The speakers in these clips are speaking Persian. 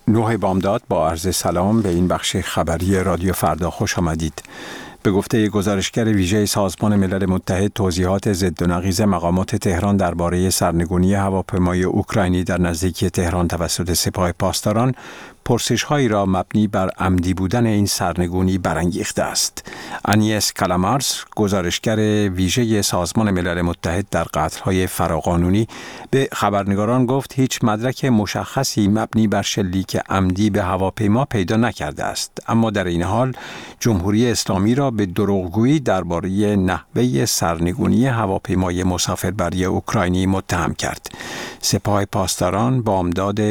نوح بامداد با عرض سلام به این بخش خبری رادیو فردا خوش آمدید. به گفته گزارشگر ویژه سازمان ملل متحد، توضیحات ضد و نقیض مقامات تهران درباره سرنگونی هواپیمای اوکراینی در نزدیکی تهران توسط سپاه پاسداران پرسش‌هایی را مبنی بر عمدی بودن این سرنگونی برانگیخته است. آنیس کالامارس، گزارشگر ویژه سازمان ملل متحد در قتل‌های فراقانونی، به خبرنگاران گفت هیچ مدرک مشخصی مبنی بر شلیک عمدی به هواپیما پیدا نکرده است، اما در این حال جمهوری اسلامی را به دروغگویی درباره نحوه سرنگونی هواپیمای مسافربری اوکراینی متهم کرد. سپاه پاسداران بامداد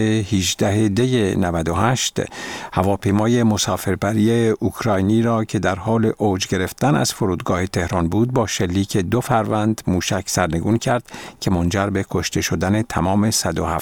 18 دی 98 هواپیمای مسافربری اوکراینی را که در حال اوج گرفتن از فرودگاه تهران بود با شلیک 2 فروند موشک سرنگون کرد که منجر به کشته شدن تمام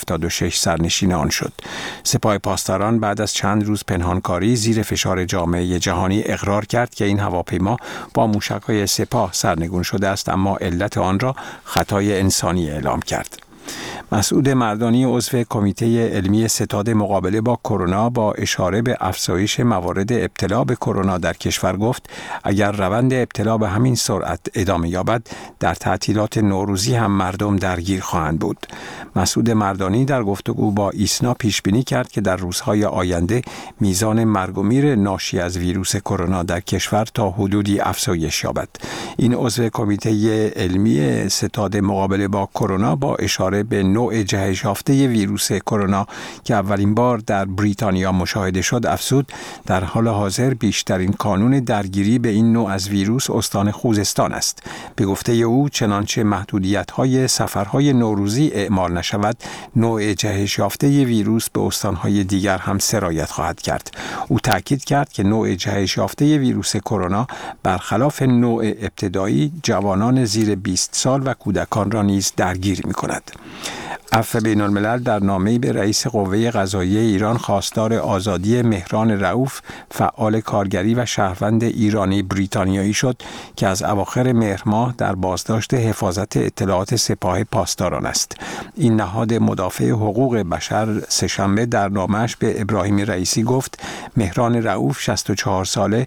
176 سرنشین آن شد. سپاه پاسداران بعد از چند روز پنهانکاری زیر فشار جامعه جهانی اقرار کرد که این هواپیما با موشک‌های سپاه سرنگون شده است، اما علت آن را خطای انسانی اعلام کرد. مسعود مردانی، عضو کمیته علمی ستاد مقابله با کرونا، با اشاره به افزایش موارد ابتلا به کرونا در کشور گفت اگر روند ابتلا به همین سرعت ادامه یابد در تعطیلات نوروزی هم مردم درگیر خواهند بود. مسعود مردانی در گفتگو با ایسنا پیش بینی کرد که در روزهای آینده میزان مرگ و میر ناشی از ویروس کرونا در کشور تا حدودی افزایش یابد. این عضو کمیته علمی ستاد مقابله با کرونا با اشاره به نوع جهش یافته ویروس کرونا که اولین بار در بریتانیا مشاهده شد افزود در حال حاضر بیشترین کانون درگیری به این نوع از ویروس استان خوزستان است. به گفته او چنانچه محدودیت‌های سفرهای نوروزی اعمال نشود، نوع جهش یافته ویروس به استان‌های دیگر هم سرایت خواهد کرد. او تاکید کرد که نوع جهش یافته ویروس کرونا برخلاف نوع ابتدایی جوانان زیر 20 سال و کودکان را نیز درگیر می‌کند. عفو بین‌الملل در نامه‌ای به رئیس قوه قضاییه ایران خواستار آزادی مهران رؤوف، فعال کارگری و شهروند ایرانی بریتانیایی شد که از اواخر مهر ماه در بازداشت حفاظت اطلاعات سپاه پاسداران است. این نهاد مدافع حقوق بشر سه‌شنبه در نامه‌اش به ابراهیم رئیسی گفت مهران رؤوف 64 ساله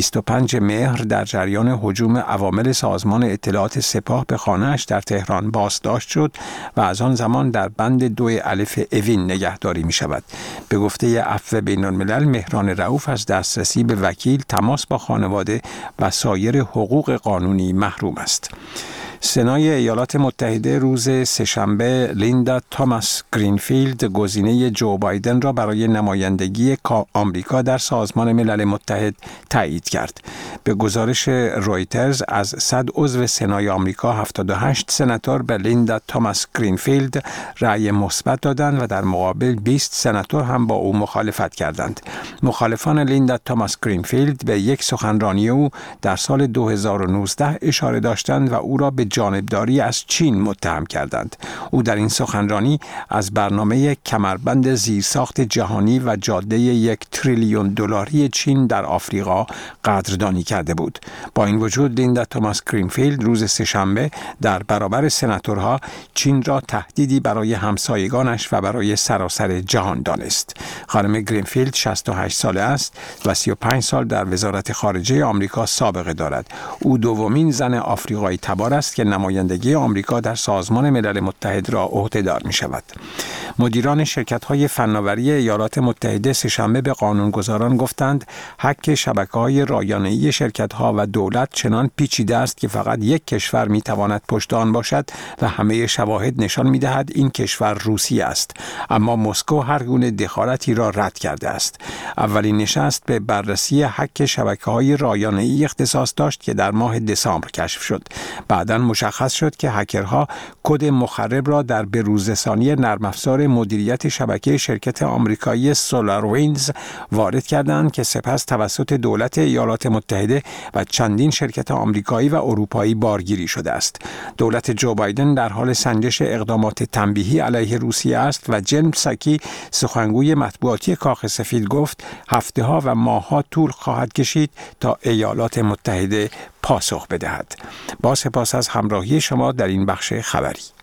25 مهر در جریان هجوم عوامل سازمان اطلاعات سپاه به خانه‌اش در تهران بازداشت شد و از آن زمان در بند 2 الف اوین نگهداری می شود. به گفته عفو بین‌الملل مهران رؤوف از دسترسی به وکیل، تماس با خانواده و سایر حقوق قانونی محروم است. سنای ایالات متحده روز سه‌شنبه لیندا توماس گرینفیلد، گزینه جو بایدن را برای نمایندگی آمریکا در سازمان ملل متحد تایید کرد. به گزارش رویترز از 100 عضو سنای آمریکا 78 سناتور به لیندا توماس گرینفیلد رأی مثبت دادند و در مقابل 20 سناتور هم با او مخالفت کردند. مخالفان لیندا توماس گرینفیلد به یک سخنرانی او در سال 2019 اشاره داشتند و او را به جانبداری از چین متهم کردند. او در این سخنرانی از برنامه کمربند زیرساخت جهانی و جاده 1 تریلیون دلاری چین در آفریقا قدردانی کرده بود. با این وجود لیندا توماس گرینفیلد روز سه‌شنبه در برابر سناتورها چین را تهدیدی برای همسایگانش و برای سراسر جهان دانست. خانم گرینفیلد 68 ساله است و 35 سال در وزارت خارجه آمریکا سابقه دارد. او دومین زن آفریقایی تبار است که نمایندگی آمریکا در سازمان ملل متحد را عهده‌دار می شود. مدیران شرکت‌های فناوری ایالات متحده سه‌شنبه به قانونگذاران گفتند هک شبکه‌های رایانه‌ای شرکت‌ها و دولت چنان پیچیده است که فقط یک کشور می‌تواند پشت آن باشد و همه شواهد نشان می‌دهد این کشور روسیه است، اما مسکو هر گونه دخالتی را رد کرده است. اولین نشست به بررسی هک شبکه‌های رایانه‌ای اختصاص داشت که در ماه دسامبر کشف شد. بعداً مشخص شد که هکرها کد مخرب را در بروزرسانی نرم افزار مدیریت شبکه شرکت آمریکایی سولاروینز وارد کردند که سپس توسط دولت ایالات متحده و چندین شرکت آمریکایی و اروپایی بارگیری شده است. دولت جو بایدن در حال سنجش اقدامات تنبیهی علیه روسیه است و جن پساکی، سخنگوی مطبوعاتی کاخ سفید، گفت هفته‌ها و ماه‌ها طول خواهد کشید تا ایالات متحده پاسخ بدهد. با سپاس از همراهی شما در این بخش خبری.